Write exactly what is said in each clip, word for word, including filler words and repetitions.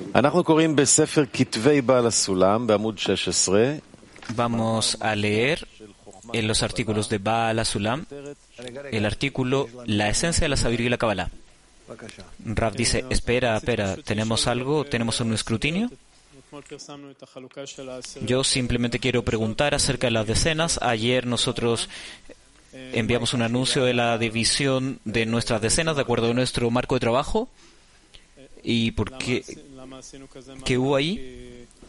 Vamos a leer en los artículos de Baal HaSulam el artículo La esencia de la sabiduría y la Kabbalah. Rav dice, espera, espera, ¿tenemos algo? ¿Tenemos un escrutinio? Yo simplemente quiero preguntar acerca de las decenas. Ayer nosotros enviamos un anuncio de la división de nuestras decenas de acuerdo a nuestro marco de trabajo. ¿Y por qué? ¿Qué hubo ahí?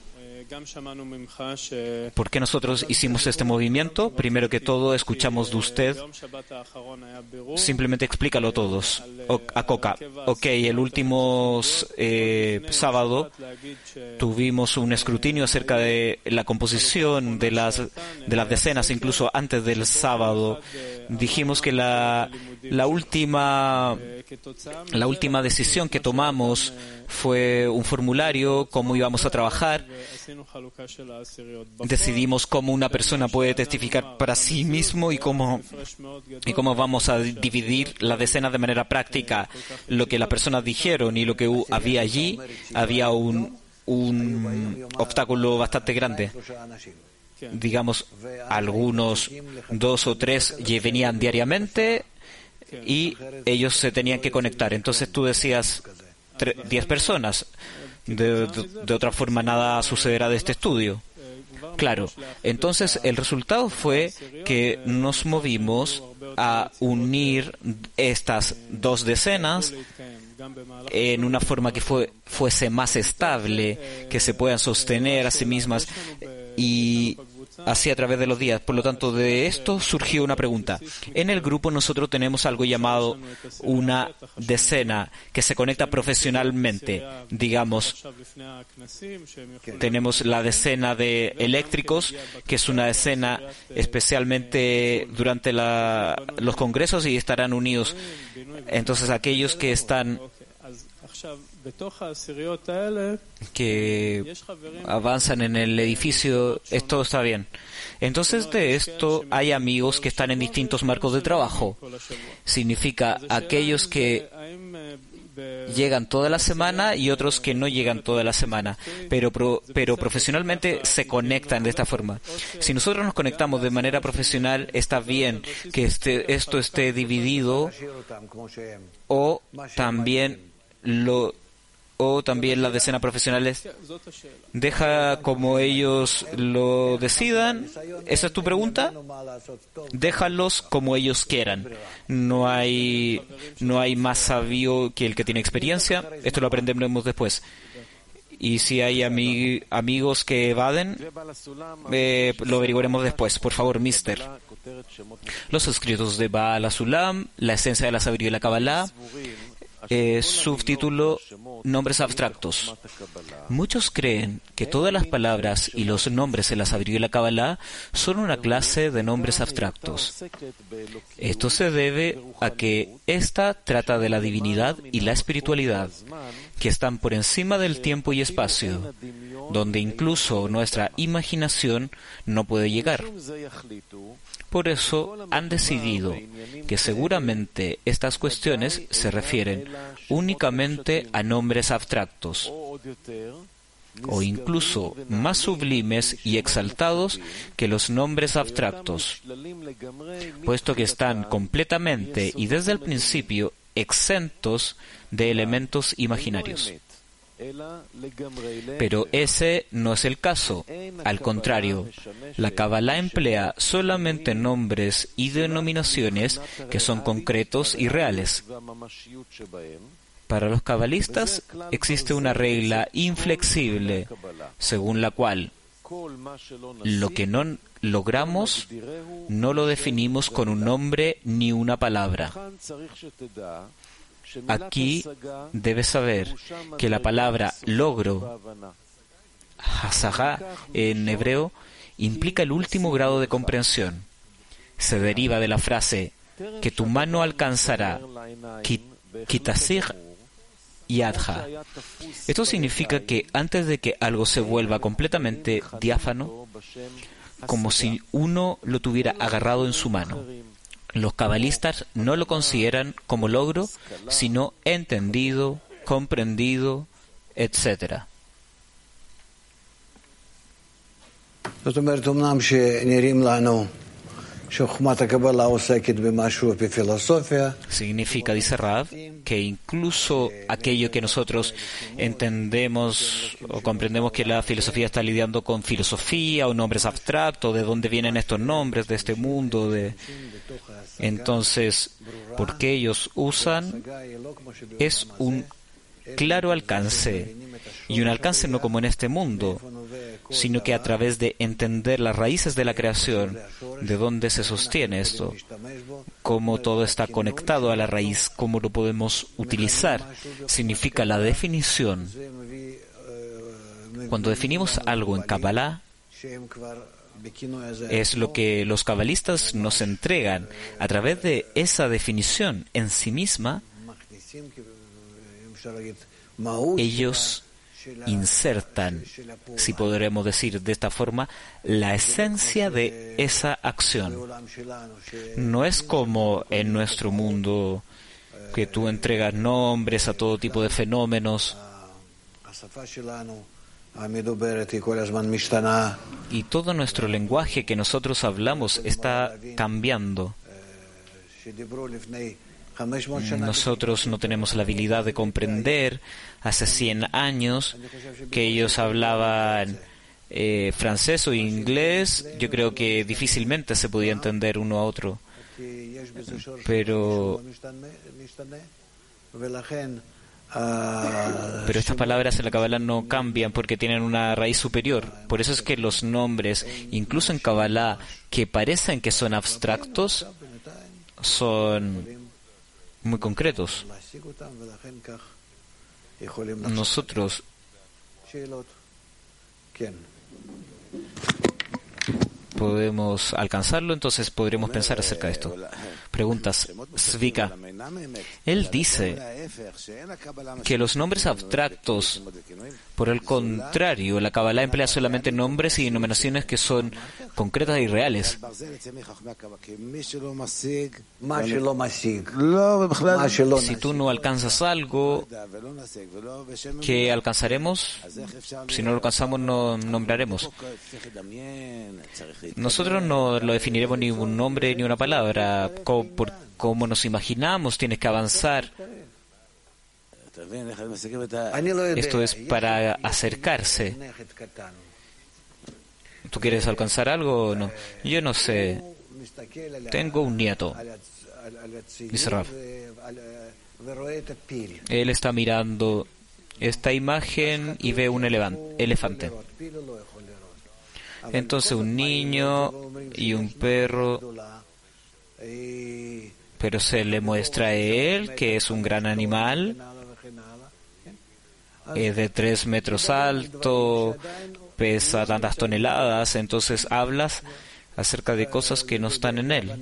¿Por qué nosotros hicimos este movimiento? Primero que todo, escuchamos de usted. Simplemente explícalo todos. O, a Coca. Ok, el último eh, sábado tuvimos un escrutinio acerca de la composición de las, de las decenas, incluso antes del sábado. Dijimos que la, la última, la última decisión que tomamos fue un formulario, cómo íbamos a trabajar. Decidimos cómo una persona puede testificar para sí mismo y cómo, y cómo vamos a dividir las decenas de manera práctica. Lo que las personas dijeron y lo que había allí, había un, un obstáculo bastante grande. Digamos, algunos dos o tres venían diariamente y ellos se tenían que conectar. Entonces tú decías diez personas. De, de, de otra forma nada sucederá de este estudio. Claro, entonces el resultado fue que nos movimos a unir estas dos decenas en una forma que fue, fuese más estable, que se puedan sostener a sí mismas y así a través de los días. Por lo tanto, de esto surgió una pregunta. En el grupo nosotros tenemos algo llamado una decena que se conecta profesionalmente. Digamos, tenemos la decena de eléctricos, que es una decena especialmente durante la, los congresos y estarán unidos. Entonces, aquellos que están que avanzan en el edificio, esto está bien. Entonces de esto hay amigos que están en distintos marcos de trabajo. Significa aquellos que llegan toda la semana y otros que no llegan toda la semana, pero pro, pero profesionalmente se conectan de esta forma. Si nosotros nos conectamos de manera profesional, está bien que este, esto esté dividido o también lo o también las decenas profesionales deja como ellos lo decidan. ¿Esa es tu pregunta? Déjalos como ellos quieran. No hay no hay más sabio que el que tiene experiencia. Esto lo aprenderemos después. Y si hay ami- amigos que evaden, eh, lo averiguaremos después. Por favor, mister. Los escritos de Baal HaSulam, la esencia de la sabiduría y la Kabbalah. Eh, subtítulo: Nombres abstractos. Muchos creen que todas las palabras y los nombres en la sabiduría y la Kabbalah son una clase de nombres abstractos. Esto se debe a que ésta trata de la divinidad y la espiritualidad, que están por encima del tiempo y espacio, donde incluso nuestra imaginación no puede llegar. Por eso han decidido que seguramente estas cuestiones se refieren únicamente a nombres abstractos, o incluso más sublimes y exaltados que los nombres abstractos, puesto que están completamente y desde el principio exentos de elementos imaginarios. Pero ese no es el caso. Al contrario, la Kabbalah emplea solamente nombres y denominaciones que son concretos y reales. Para los cabalistas existe una regla inflexible, según la cual lo que no logramos no lo definimos con un nombre ni una palabra. Aquí debes saber que la palabra logro, hasagá en hebreo, implica el último grado de comprensión. Se deriva de la frase que tu mano alcanzará, kitasig yadja. Esto significa que antes de que algo se vuelva completamente diáfano, como si uno lo tuviera agarrado en su mano. Los cabalistas no lo consideran como logro, sino entendido, comprendido, etcétera. Significa, dice Rav, que incluso aquello que nosotros entendemos o comprendemos que la filosofía está lidiando con filosofía o nombres abstractos, de dónde vienen estos nombres, de este mundo, de... entonces, ¿por qué ellos usan? Es un claro alcance, y un alcance no como en este mundo, sino que a través de entender las raíces de la creación, de dónde se sostiene esto, cómo todo está conectado a la raíz, cómo lo podemos utilizar, significa la definición. Cuando definimos algo en Kabbalah, es lo que los cabalistas nos entregan. A través de esa definición en sí misma, ellos insertan, si podremos decir de esta forma, la esencia de esa acción. No es como en nuestro mundo, que tú entregas nombres a todo tipo de fenómenos, y todo nuestro lenguaje que nosotros hablamos está cambiando. Nosotros no tenemos la habilidad de comprender. Hace cien años que ellos hablaban eh, francés o inglés, yo creo que difícilmente se podía entender uno a otro. Pero, pero estas palabras en la Kabbalah no cambian porque tienen una raíz superior. Por eso es que los nombres, incluso en Kabbalah, que parecen que son abstractos, son muy concretos. Nosotros podemos alcanzarlo, entonces podremos pensar acerca de esto. Preguntas. Zvika. Él dice que los nombres abstractos, por el contrario, la Kabbalah emplea solamente nombres y denominaciones que son concretas y reales. Si tú no alcanzas algo, ¿qué alcanzaremos? Si no lo alcanzamos, no nombraremos. Nosotros no lo definiremos ni un nombre ni una palabra. Como, por, como nos imaginamos, tienes que avanzar. Esto es para acercarse. ¿Tú quieres alcanzar algo o no? Yo no sé. Tengo un nieto, dice Rav. Él está mirando esta imagen y ve un elefante. Entonces un niño y un perro, pero se le muestra a él que es un gran animal, es de tres metros alto, pesa tantas toneladas, entonces hablas acerca de cosas que no están en él.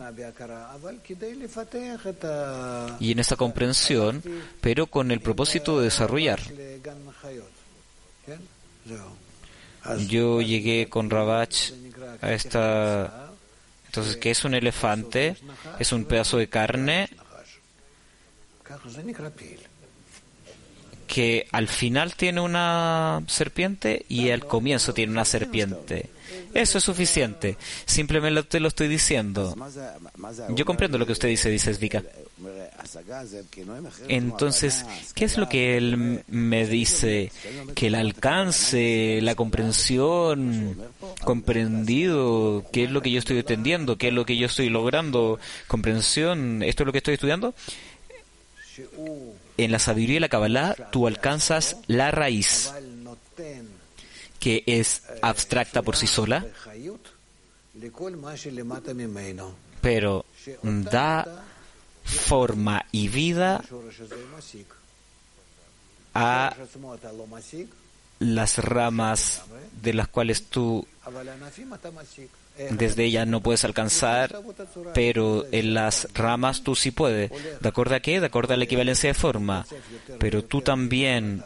Y en esta comprensión, pero con el propósito de desarrollar. Yo llegué con Ravach a esta... Entonces, ¿qué es un elefante? Es un pedazo de carne que al final tiene una serpiente y al comienzo tiene una serpiente. Eso es suficiente. Simplemente te lo estoy diciendo. Yo comprendo lo que usted dice, dice Zvika. Entonces, ¿qué es lo que él me dice? Que el alcance, la comprensión, comprendido, ¿qué es lo que yo estoy entendiendo? ¿Qué es lo que yo estoy logrando? Comprensión, ¿esto es lo que estoy estudiando? En la sabiduría de la Kabbalah, tú alcanzas la raíz, que es abstracta por sí sola, pero da forma y vida a las ramas de las cuales tú desde ellas no puedes alcanzar, pero en las ramas tú sí puedes. ¿De acuerdo a qué? De acuerdo a la equivalencia de forma. Pero tú también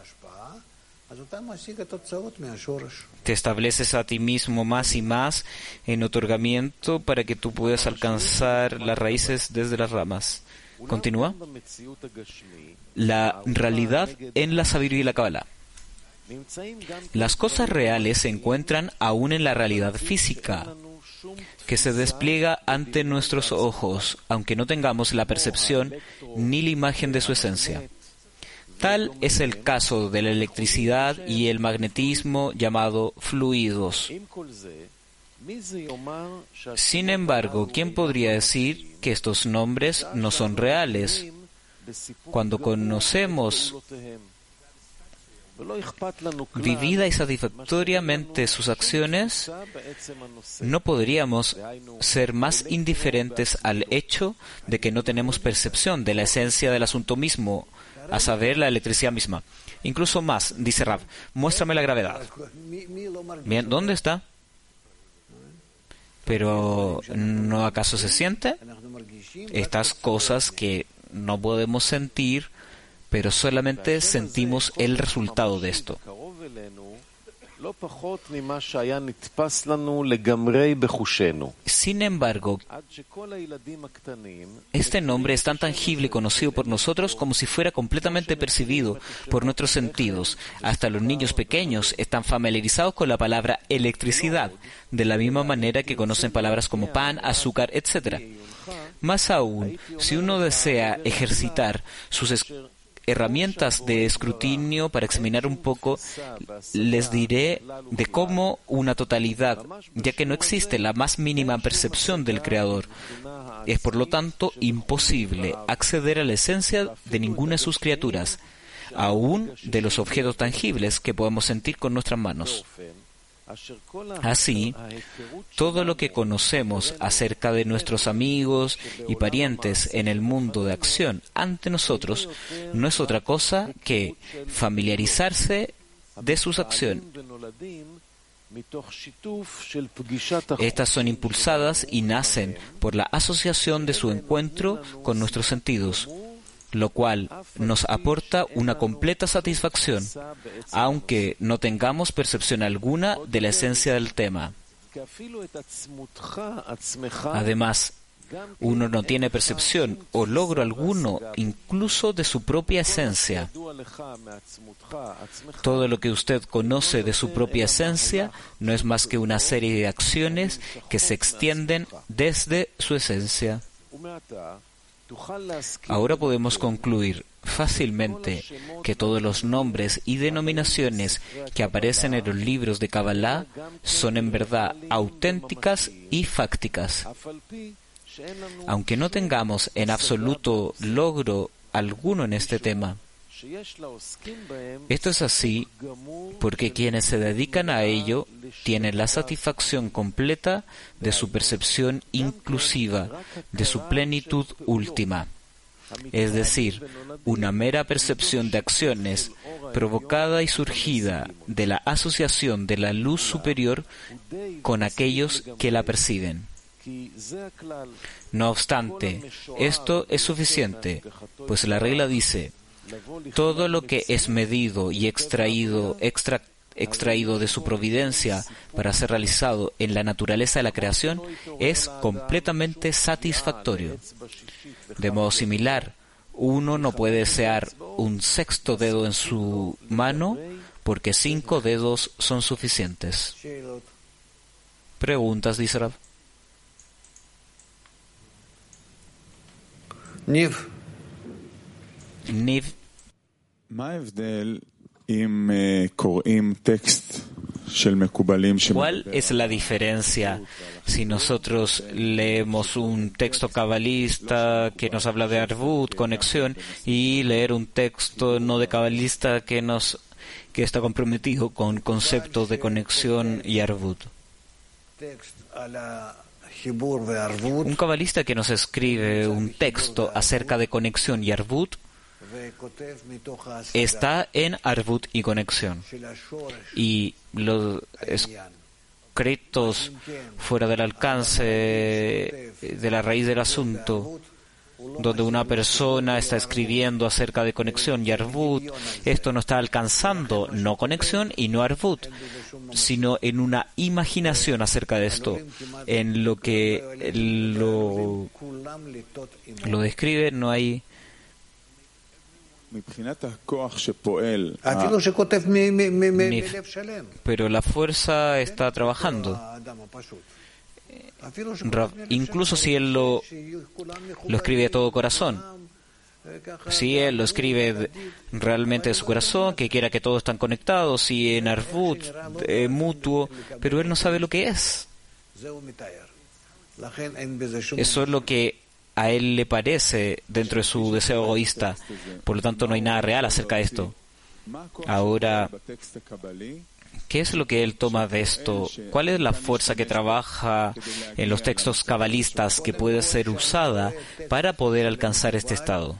te estableces a ti mismo más y más en otorgamiento para que tú puedas alcanzar las raíces desde las ramas. Continúa. La realidad en la sabiduría y la Kabbalah. Las cosas reales se encuentran aún en la realidad física, que se despliega ante nuestros ojos, aunque no tengamos la percepción ni la imagen de su esencia. Tal es el caso de la electricidad y el magnetismo llamado fluidos. Sin embargo, ¿quién podría decir que estos nombres no son reales? Cuando conocemos vivida y satisfactoriamente sus acciones, no podríamos ser más indiferentes al hecho de que no tenemos percepción de la esencia del asunto mismo, a saber, la electricidad misma. Incluso más, dice Rav, muéstrame la gravedad. Bien, ¿dónde está? Pero, ¿no acaso se siente? Estas cosas que no podemos sentir, pero solamente sentimos el resultado de esto. Sin embargo, este nombre es tan tangible y conocido por nosotros como si fuera completamente percibido por nuestros sentidos. Hasta los niños pequeños están familiarizados con la palabra electricidad, de la misma manera que conocen palabras como pan, azúcar, etcétera. Más aún, si uno desea ejercitar sus herramientas de escrutinio para examinar un poco, les diré de cómo una totalidad, ya que no existe la más mínima percepción del Creador. Es por lo tanto imposible acceder a la esencia de ninguna de sus criaturas, aún de los objetos tangibles que podemos sentir con nuestras manos. Así, todo lo que conocemos acerca de nuestros amigos y parientes en el mundo de acción ante nosotros no es otra cosa que familiarizarse de sus acciones. Estas son impulsadas y nacen por la asociación de su encuentro con nuestros sentidos, lo cual nos aporta una completa satisfacción, aunque no tengamos percepción alguna de la esencia del tema. Además, uno no tiene percepción o logro alguno incluso de su propia esencia. Todo lo que usted conoce de su propia esencia no es más que una serie de acciones que se extienden desde su esencia. Ahora podemos concluir fácilmente que todos los nombres y denominaciones que aparecen en los libros de Kabbalah son en verdad auténticas y fácticas. Aunque no tengamos en absoluto logro alguno en este tema. Esto es así porque quienes se dedican a ello tienen la satisfacción completa de su percepción inclusiva, de su plenitud última. Es decir, una mera percepción de acciones provocada y surgida de la asociación de la luz superior con aquellos que la perciben. No obstante, esto es suficiente, pues la regla dice: todo lo que es medido y extraído, extra, extraído de su providencia para ser realizado en la naturaleza de la creación es completamente satisfactorio. De modo similar, uno no puede desear un sexto dedo en su mano porque cinco dedos son suficientes. Preguntas, dice Rav. Niv. Niv. ¿Cuál es la diferencia si nosotros leemos un texto cabalista que nos habla de Arvut, conexión, y leer un texto no de cabalista que nos que está comprometido con conceptos de conexión y Arvut? Un cabalista que nos escribe un texto acerca de conexión y Arvut está en Arvut y conexión, y los escritos fuera del alcance de la raíz del asunto, donde una persona está escribiendo acerca de conexión y Arvut, esto no está alcanzando no conexión y no Arvut, sino en una imaginación acerca de esto, en lo que lo, lo describe. No hay Pero la fuerza está trabajando. Rav, incluso si él lo, lo escribe de todo corazón, si él lo escribe de, realmente de su corazón, que quiera que todos están conectados, y en Arvut, eh, mutuo, pero él no sabe lo que es. Eso es lo que a él le parece dentro de su deseo egoísta. Por lo tanto, no hay nada real acerca de esto. Ahora, ¿qué es lo que él toma de esto? ¿Cuál es la fuerza que trabaja en los textos cabalistas que puede ser usada para poder alcanzar este estado?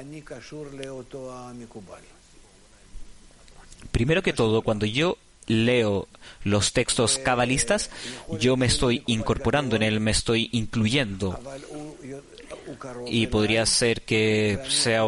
Primero que todo, cuando yo leo los textos cabalistas, yo me estoy incorporando en él, me estoy incluyendo. Y podría ser que sea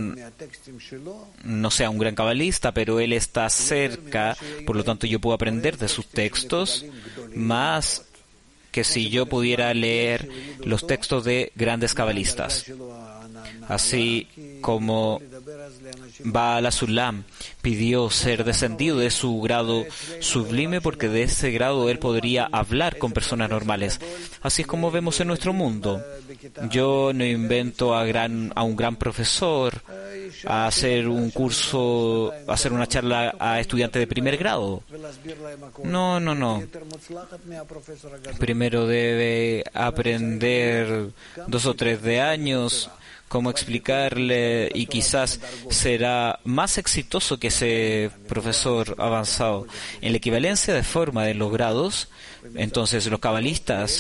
no sea un gran cabalista, pero él está cerca, por lo tanto yo puedo aprender de sus textos más que si yo pudiera leer los textos de grandes cabalistas. Así como Baal HaSulam pidió ser descendido de su grado sublime, porque de ese grado él podría hablar con personas normales. Así es como vemos en nuestro mundo. Yo no invento a, gran, a un gran profesor a hacer un curso, a hacer una charla a estudiantes de primer grado. No, no, no. Primero debe aprender dos o tres de años cómo explicarle, y quizás será más exitoso que ese profesor avanzado. En la equivalencia de forma de los grados, entonces los cabalistas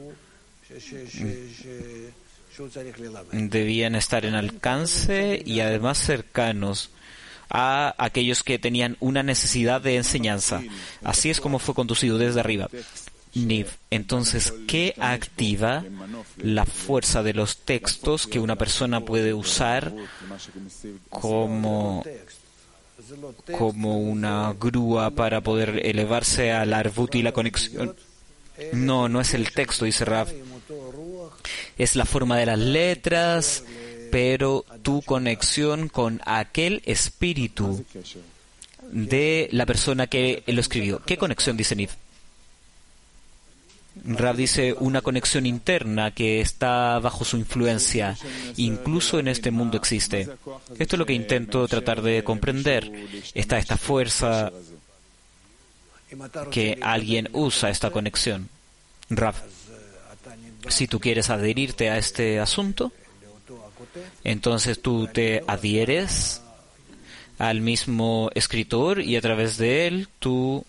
debían estar en alcance y además cercanos a aquellos que tenían una necesidad de enseñanza. Así es como fue conducido desde arriba. Niv. Entonces, ¿qué activa la fuerza de los textos que una persona puede usar como, como una grúa para poder elevarse al Arvut y la conexión? No, no es el texto, dice Rav. Es la forma de las letras, pero tu conexión con aquel espíritu de la persona que lo escribió. ¿Qué conexión, dice Niv? Rav dice una conexión interna que está bajo su influencia, incluso en este mundo existe. Esto es lo que intento tratar de comprender. Está esta fuerza que alguien usa esta conexión. Rav, si tú quieres adherirte a este asunto, entonces tú te adhieres al mismo escritor y a través de él tú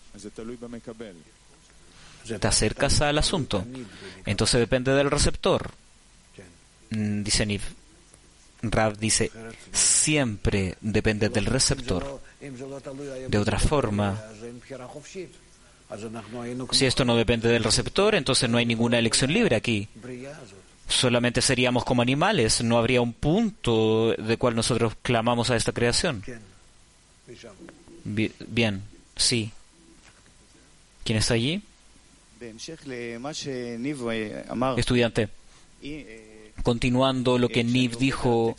te acercas al asunto. Entonces depende del receptor. Dice Niv. Rav dice, siempre depende del receptor. De otra forma, si esto no depende del receptor, entonces no hay ninguna elección libre aquí. Solamente seríamos como animales, no habría un punto de cual nosotros clamamos a esta creación. Bien, sí. ¿Quién está allí? Estudiante. Continuando lo que Niv dijo,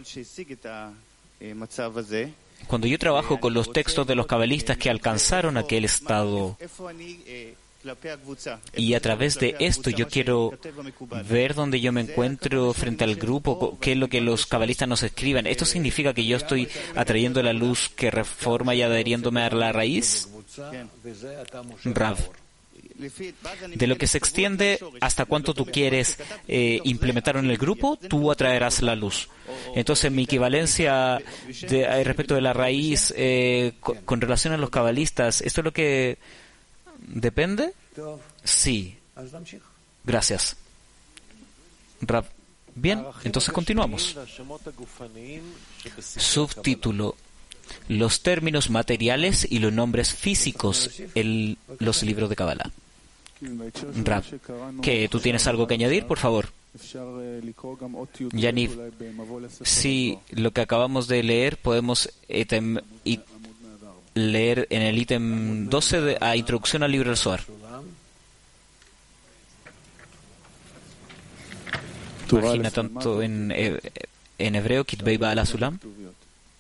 cuando yo trabajo con los textos de los cabalistas que alcanzaron aquel estado, y a través de esto yo quiero ver dónde yo me encuentro frente al grupo, qué es lo que los cabalistas nos escriben. ¿Esto significa que yo estoy atrayendo la luz que reforma y adheriéndome a la raíz? Rav. De lo que se extiende hasta cuánto tú quieres eh, implementar en el grupo, tú atraerás la luz. Entonces, mi equivalencia de, eh, respecto de la raíz eh, con, con relación a los cabalistas, ¿esto es lo que depende? Sí. Gracias. Rav. Bien, entonces continuamos. Subtítulo: los términos materiales y los nombres físicos en los libros de Kabbalah. Rav, ¿qué? ¿Tú tienes algo que añadir, por favor? Yaniv, sí, lo que acabamos de leer podemos etem, y leer en el ítem doce de, a Introducción al libro del Zohar. Página tanto en, en hebreo, Kitbei Baal HaSulam.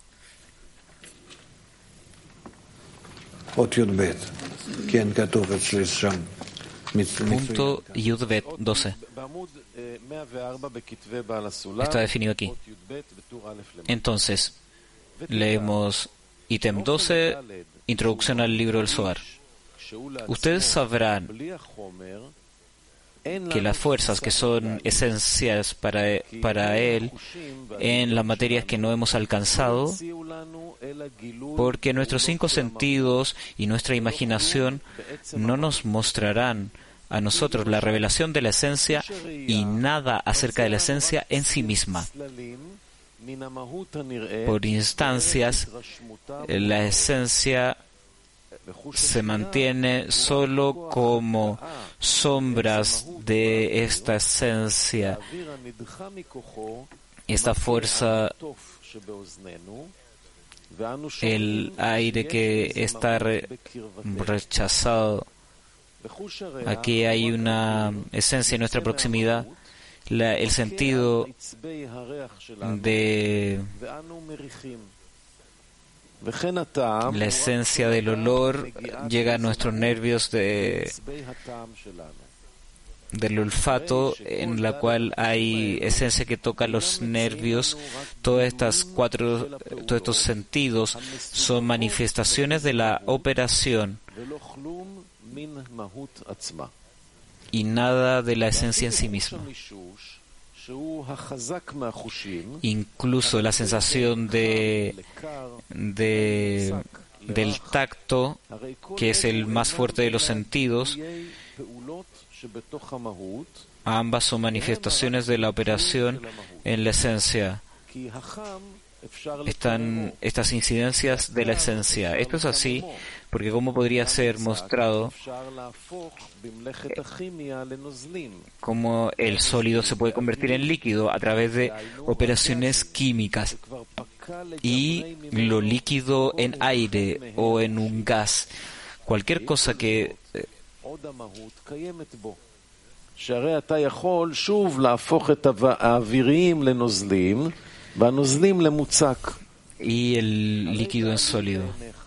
Punto Yudbet doce. Está definido aquí. Entonces, leemos ítem doce, introducción al libro del Zohar. Ustedes sabrán que las fuerzas que son esenciales para, para él en las materias que no hemos alcanzado, porque nuestros cinco sentidos y nuestra imaginación no nos mostrarán a nosotros la revelación de la esencia y nada acerca de la esencia en sí misma. Por instancias, la esencia se mantiene solo como sombras de esta esencia, esta fuerza, el aire que está re- rechazado. Aquí hay una esencia en nuestra proximidad, la, el sentido de la esencia del olor llega a nuestros nervios de, del olfato, en la cual hay esencia que toca los nervios. Todas estas cuatro, todos estos sentidos son manifestaciones de la operación y nada de la esencia en sí misma. Incluso la sensación de, de del tacto, que es el más fuerte de los sentidos, ambas son manifestaciones de la operación en la esencia. Están estas incidencias de la esencia. Esto es así porque, como podría ser mostrado, cómo el sólido se puede convertir en líquido a través de operaciones químicas, y lo líquido en aire o en un gas, cualquier cosa que eh, y el líquido en sólido.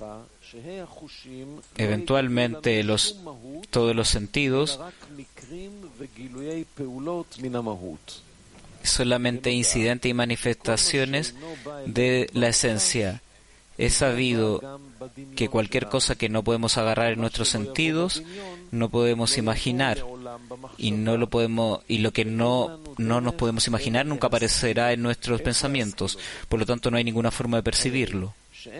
Eventualmente los, todos los sentidos solamente incidentes y manifestaciones de la esencia. Es sabido que cualquier cosa que no podemos agarrar en nuestros sentidos, no podemos imaginar, y no lo podemos, y lo que no, no nos podemos imaginar nunca aparecerá en nuestros pensamientos. Por lo tanto, no hay ninguna forma de percibirlo.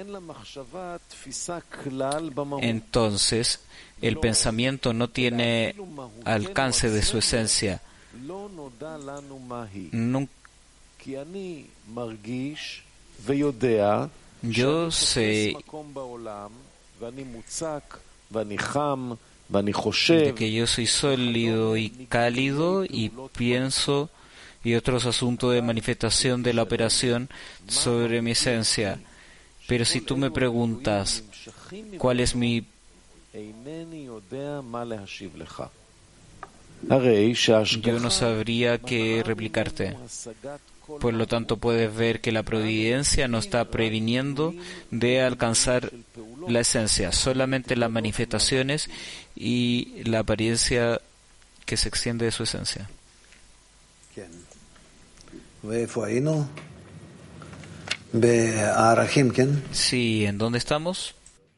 Entonces, el pensamiento no tiene alcance de su esencia. Nunca. Yo sé de que yo soy sólido y cálido y pienso, y otros asuntos de manifestación de la operación sobre mi esencia. Pero si tú me preguntas cuál es mi yo no sabría qué replicarte. Por lo tanto, puedes ver que la providencia no está previniendo de alcanzar la esencia, solamente las manifestaciones y la apariencia que se extiende de su esencia. Sí, ¿en dónde estamos?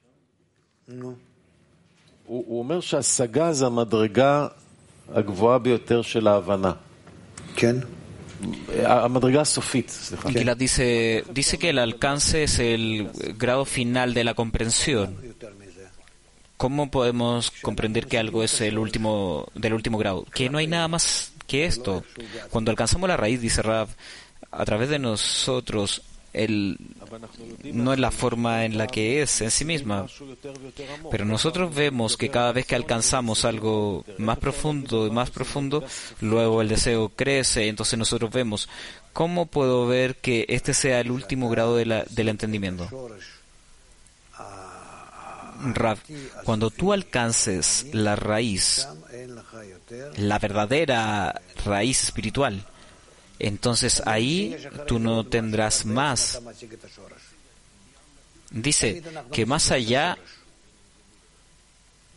Gilad dice, dice que el alcance es el grado final de la comprensión. ¿Cómo podemos comprender que algo es el último del último grado? Que no hay nada más que esto. Cuando alcanzamos la raíz, dice Rav, a través de nosotros, el, no es la forma en la que es en sí misma, pero nosotros vemos que cada vez que alcanzamos algo más profundo y más profundo, luego el deseo crece. Entonces nosotros vemos, ¿cómo puedo ver que este sea el último grado de la, del entendimiento? Rav, cuando tú alcances la raíz, la verdadera raíz espiritual, entonces ahí tú no tendrás más. Dice que más allá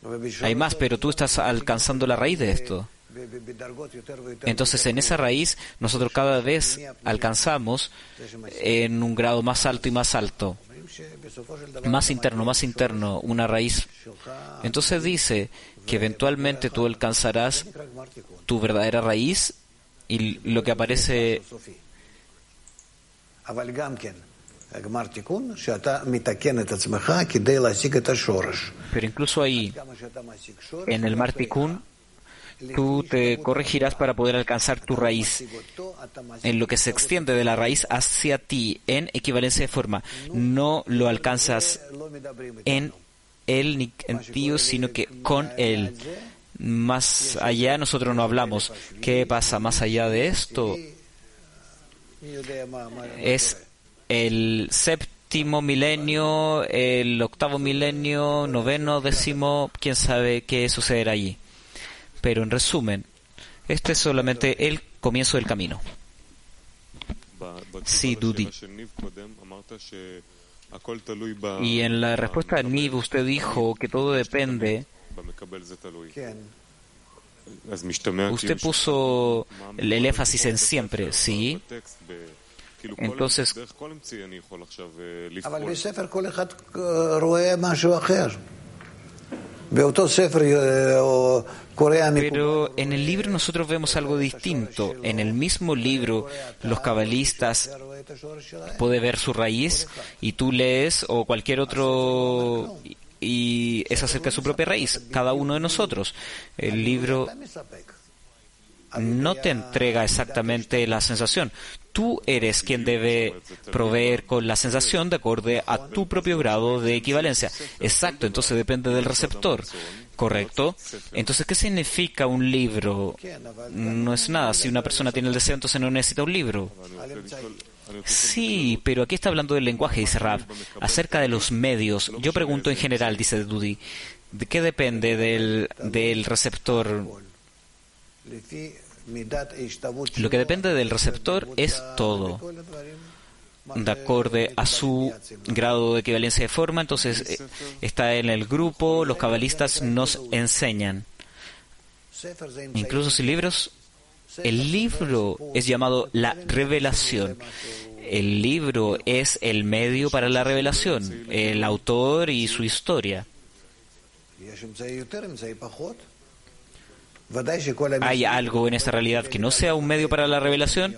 Hay más, pero tú estás alcanzando la raíz de esto. Entonces, en esa raíz, nosotros cada vez alcanzamos en un grado más alto y más alto, más interno, más interno, una raíz. Entonces dice que eventualmente tú alcanzarás tu verdadera raíz y lo que aparece. Pero incluso ahí, en el Martikun, tú te corregirás para poder alcanzar tu raíz, en lo que se extiende de la raíz hacia ti en equivalencia de forma. No lo alcanzas en él ni en ti, sino que con él. Más allá nosotros no hablamos. ¿Qué pasa más allá de esto? Es el séptimo milenio, el octavo milenio, noveno, décimo, quién sabe qué sucederá allí. Pero en resumen, este es solamente el comienzo del camino. Sí, Dudi. Y en la respuesta de Niv usted dijo que todo depende. Usted puso el, el énfasis en siempre, ¿sí? Entonces, pero en el libro nosotros vemos algo distinto. En el mismo libro, los cabalistas pueden ver su raíz y tú lees o cualquier otro y es acerca de su propia raíz, cada uno de nosotros. El libro no te entrega exactamente la sensación. Tú eres quien debe proveer con la sensación de acuerdo a tu propio grado de equivalencia. Exacto, entonces depende del receptor. ¿Correcto? Entonces, ¿qué significa un libro? No es nada. Si una persona tiene el deseo, entonces no necesita un libro. Sí, pero aquí está hablando del lenguaje, dice Rav. Acerca de los medios, yo pregunto en general, dice Dudi, ¿de qué depende del, del receptor? Lo que depende del receptor es todo. De acuerdo a su grado de equivalencia de forma, entonces eh, está en el grupo, los cabalistas nos enseñan. Incluso sin libros, el libro es llamado la revelación. El libro es el medio para la revelación, el autor y su historia. ¿Hay algo en esta realidad que no sea un medio para la revelación?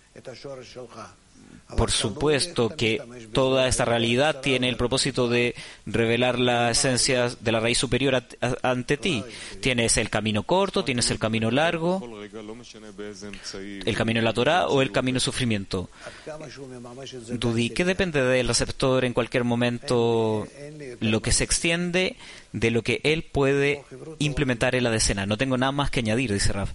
Por supuesto que toda esta realidad tiene el propósito de revelar la esencia de la raíz superior a, a, ante ti. Tienes el camino corto, tienes el camino largo, el camino de la Torah o el camino de sufrimiento. Dudi, ¿qué depende del receptor en cualquier momento? Lo que se extiende de lo que él puede implementar en la decena. No tengo nada más que añadir, dice Rav.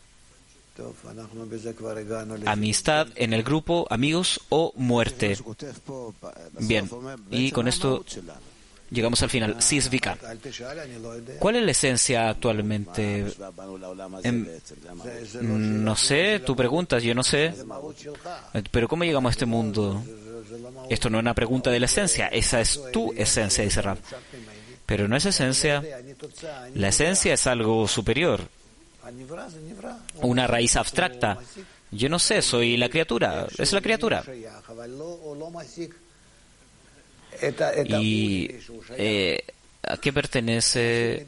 Amistad en el grupo, amigos o muerte. Bien, y con esto llegamos al final. Sisvika, ¿cuál es la esencia actualmente? En, no sé, tú preguntas, yo no sé. Pero ¿cómo llegamos a este mundo? Esto no es una pregunta de la esencia, esa es tu esencia, dice Rav. Pero no es esencia. La esencia es algo superior. Una raíz abstracta. Yo no sé, soy la criatura, es la criatura. Y eh, ¿a qué pertenece?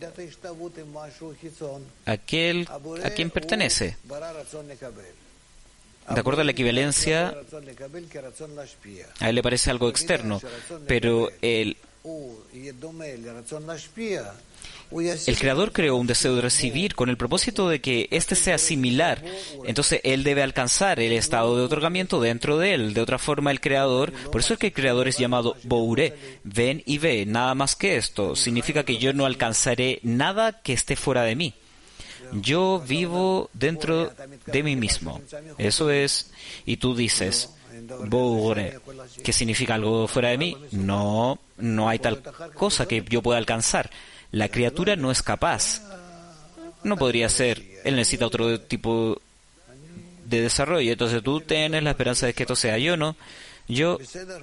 Aquel a quién pertenece. De acuerdo a la equivalencia, a él le parece algo externo, pero el El Creador creó un deseo de recibir con el propósito de que éste sea similar. Entonces, Él debe alcanzar el estado de otorgamiento dentro de Él. De otra forma, el Creador, por eso es que el Creador es llamado Bouré, ven y ve, nada más que esto. Significa que yo no alcanzaré nada que esté fuera de mí. Yo vivo dentro de mí mismo. Eso es, y tú dices, Bouré, ¿qué significa algo fuera de mí? No, no hay tal cosa que yo pueda alcanzar. La criatura no es capaz. No podría ser. Él necesita otro tipo de desarrollo. Entonces tú tienes la esperanza de que esto sea. Yo no. Yo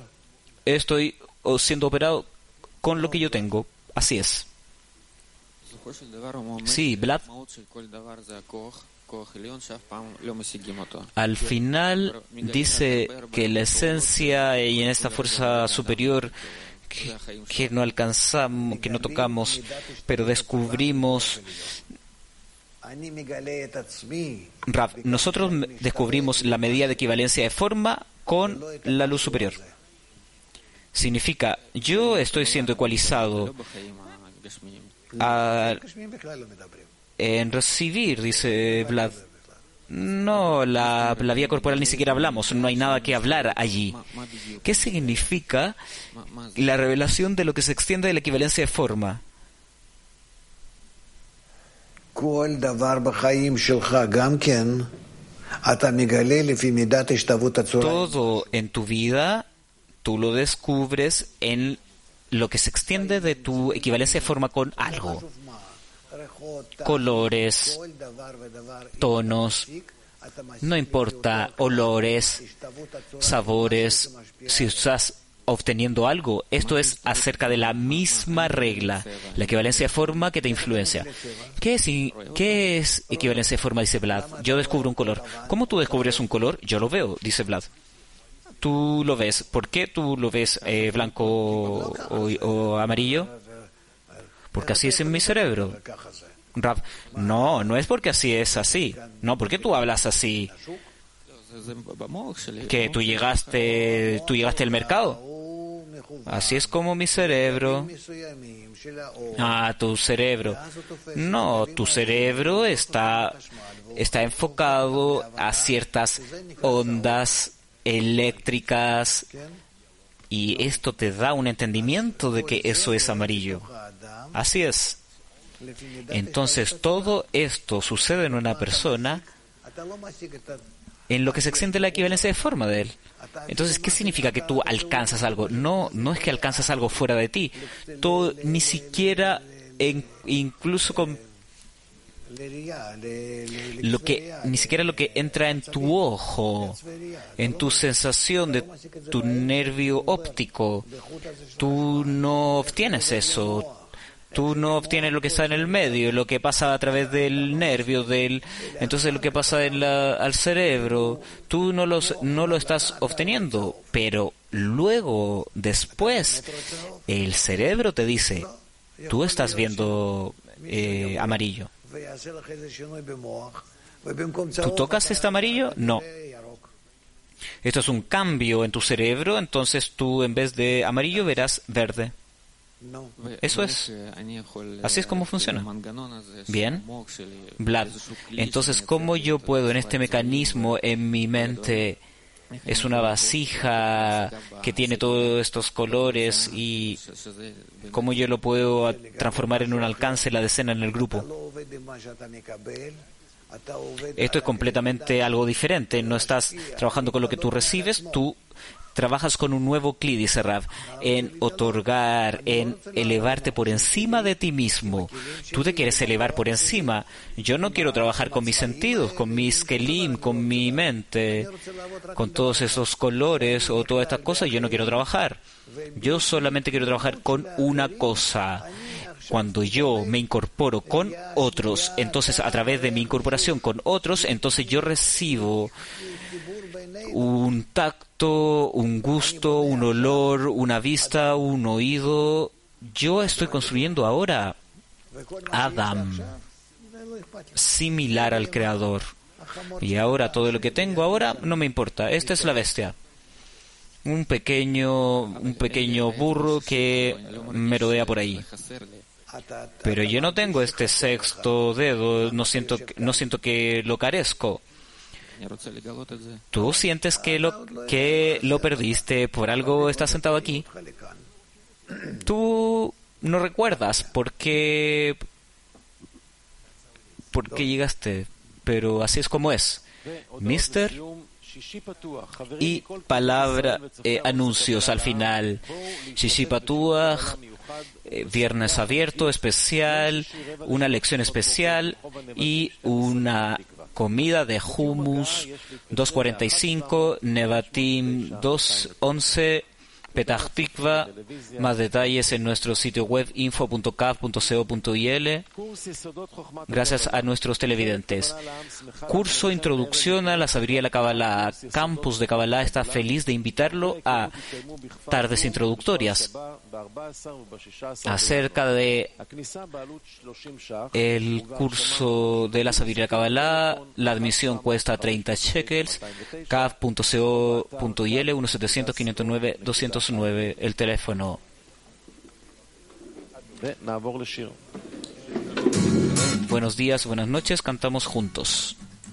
estoy siendo operado con lo que yo tengo. Así es. Sí, Vlad. Al final dice que la esencia y en esta fuerza superior que, que no alcanzamos, que no tocamos, pero descubrimos. Rav, nosotros descubrimos la medida de equivalencia de forma con la luz superior. Significa, yo estoy siendo ecualizado a, en recibir, dice Vlad. No, la, la vía corporal ni siquiera hablamos, no hay nada que hablar allí. ¿Qué significa la revelación de lo que se extiende de la equivalencia de forma? Todo en tu vida tú lo descubres en lo que se extiende de tu equivalencia de forma con algo. Colores, tonos, no importa, olores, sabores, si estás obteniendo algo, esto es acerca de la misma regla, la equivalencia de forma que te influencia. ¿Qué es, qué es equivalencia de forma? Dice Vlad. Yo descubro un color. ¿Cómo tú descubres un color? Yo lo veo, dice Vlad. Tú lo ves. ¿Por qué tú lo ves eh, blanco o, o amarillo? Porque así es en mi cerebro. Rav, no, no es porque así es así. No, ¿por qué tú hablas así? Que tú llegaste, tú llegaste al mercado. Así es como mi cerebro. Ah, tu cerebro. No, tu cerebro está, está enfocado a ciertas ondas eléctricas y esto te da un entendimiento de que eso es amarillo. Así es. Entonces todo esto sucede en una persona en lo que se extiende la equivalencia de forma de él. Entonces, ¿qué significa que tú alcanzas algo? No, no es que alcanzas algo fuera de ti. Tú ni siquiera, en, incluso con lo que, ni siquiera lo que entra en tu ojo, en tu sensación de tu nervio óptico, tú no obtienes eso. Tú no obtienes lo que está en el medio, lo que pasa a través del nervio, del, entonces lo que pasa en la, al cerebro, tú no, los, no lo estás obteniendo, pero luego, después, el cerebro te dice, tú estás viendo eh, amarillo. ¿Tú tocas este amarillo? No. Esto es un cambio en tu cerebro, entonces tú en vez de amarillo verás verde. Eso es. Así es como funciona. Bien. Vlad. Entonces, ¿cómo yo puedo en este mecanismo en mi mente? Es una vasija que tiene todos estos colores y ¿cómo yo lo puedo transformar en un alcance, la decena en el grupo? Esto es completamente algo diferente. No estás trabajando con lo que tú recibes, tú trabajas con un nuevo cli, dice Rav, en otorgar, en elevarte por encima de ti mismo. Tú te quieres elevar por encima. Yo no quiero trabajar con mis sentidos, con mis kelim, con mi mente, con todos esos colores o todas estas cosas. Yo no quiero trabajar. Yo solamente quiero trabajar con una cosa. Cuando yo me incorporo con otros, entonces a través de mi incorporación con otros, entonces yo recibo un tacto, un gusto, un olor, una vista, un oído. Yo estoy construyendo ahora Adam, similar al Creador. Y ahora todo lo que tengo ahora no me importa. Esta es la bestia. Un pequeño, un pequeño burro que merodea por ahí. Pero yo no tengo este sexto dedo, no siento, no siento que lo carezco. Tú sientes que lo, que lo perdiste, por algo estás sentado aquí. Tú no recuerdas por qué, por qué llegaste, pero así es como es. Mister y palabra, eh, anuncios al final. Shishi Patuach, eh, viernes abierto especial, una lección especial y una comida de hummus, dos cuarenta y cinco, Nevatim dos once, Petah Tikva. Más detalles en nuestro sitio web info punto cav punto co punto il. Gracias a nuestros televidentes. Curso Introducción a la Sabiduría de la Kabbalah. Campus de Kabbalah está feliz de invitarlo a tardes introductorias acerca de el curso de la Sabiduría de la Kabbalah. La admisión cuesta treinta shekels. cav punto co punto il uno setecientos quinientos nueve doscientos nueve el teléfono. Buenos días, buenas noches, cantamos juntos.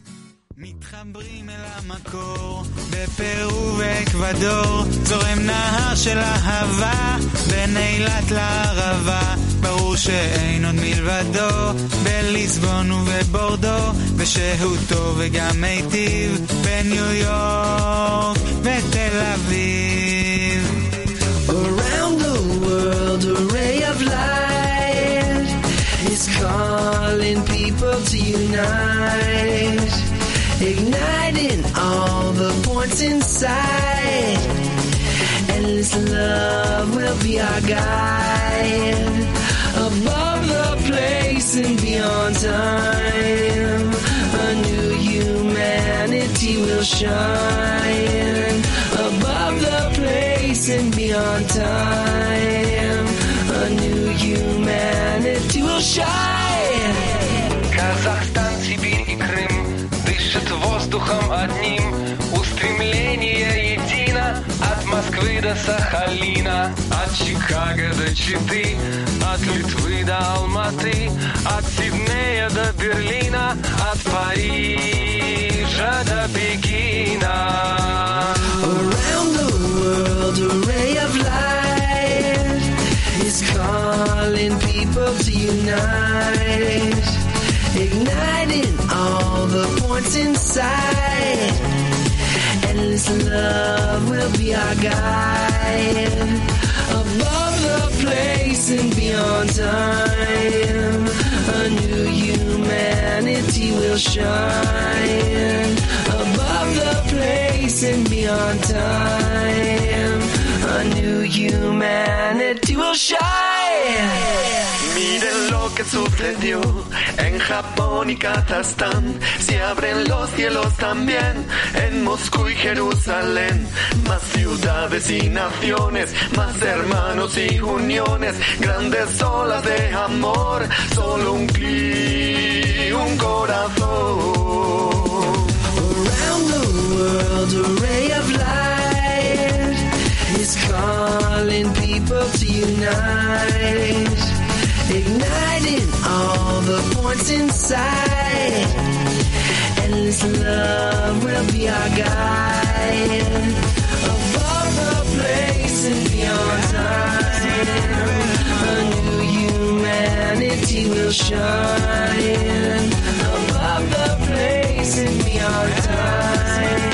מתחברים אל המקור בפרו ואקוודור זורם נהר של אהבה בין אילת לערבה ברור שאין עוד מלבדו בליסבון ובבורדו ושהותו וגם מיטיב בניו יורק ותל אביב. Around the world a ray of light is calling people to unite, igniting all the points inside. Endless love will be our guide, above the place and beyond time. A new humanity will shine, above the place and beyond time. A new humanity will shine. Казахстан, Сибирь и Крым дышат воздухом одним. Устремление едино от Москвы до Сахалина, от Чикаго до Читы, от Литвы до Алматы, от Сиднея до Берлина, от Парижа до Пекина. Around the world a ray of light is calling people to unite, igniting all the points inside. Endless love will be our guide, above the place and beyond time. A new humanity will shine, above the place and beyond time. A new humanity will shine. Miren lo que sucedió en Japón y Kazajstán. Se abren los cielos también en Moscú y Jerusalén. Más ciudades y naciones, más hermanos y uniones. Grandes olas de amor, solo un clic, un corazón. Around the world a ray of light is calling people to unite, igniting all the points inside. Endless love will be our guide, above the place and beyond time. A new humanity will shine, above the place and beyond time.